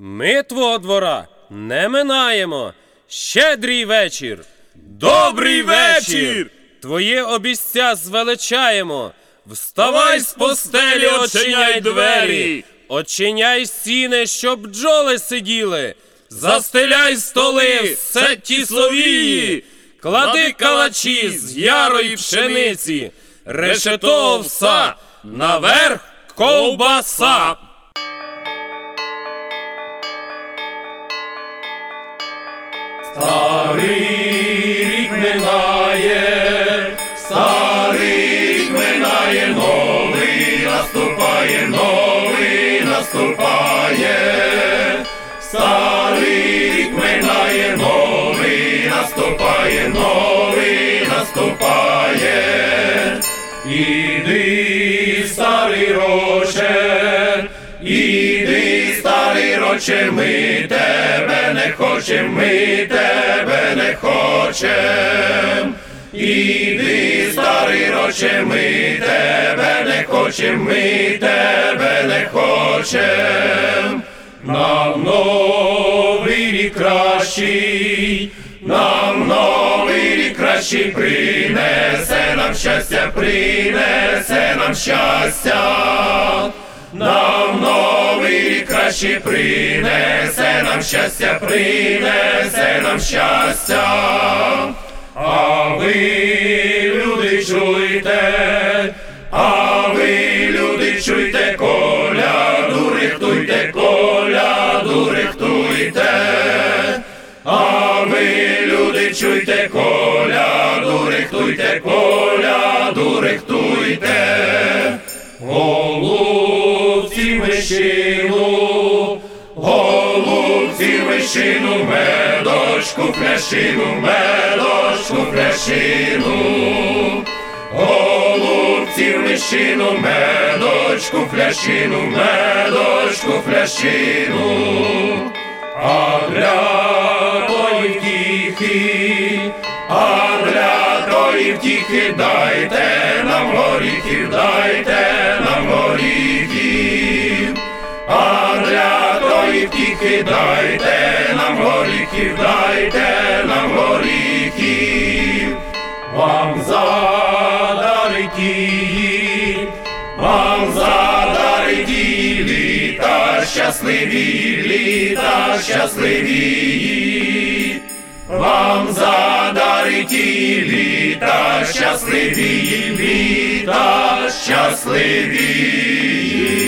Ми твого двора не минаємо. Щедрий вечір! Добрий вечір! Твоє обіця звеличаємо. Вставай з постелі, очиняй двері! Очиняй сіни, щоб бджоли сиділи. Застеляй столи, сетті совії! Клади калачі з ярої пшениці. Решето овса, наверх ковбаса. Старий рік минає, старий рік минає, новий наступає, новий наступає. Старий рік минає, новий наступає, новий наступає. Іди, старий роче, іди, старий роче, ми тебе не хочем, ми тебе не хочем. Іди, старий роче, ми тебе не хочем, ми тебе не хочем. Нам новий рік кращий, нам новий рік кращий, принесе нам щастя, принесе нам щастя. Нам новий рік кращий, принесе нам щастя, принесе нам щастя. А ви, люди, чуйте, а ви, люди, чуйте, коляду рихтуйте, коляду рихтуйте. А ви, люди, чуйте, коляду рихтуйте, коляду рихтуйте. Голубці мишину, голубці мишину, медочку фляшину, медочку фляшину. Голубці мишину, медочку фляшину, медочку фляшину. А для тої втіхи, а для тої втіхи дайте нам горіхів, дайте нам горіхів. А для тої втіхи дайте нам горіхів, дайте нам горіхів. Вам задарить, вам задарить літа щасливі, літа щасливі. Вам задарить літа щасливі, літа щасливі.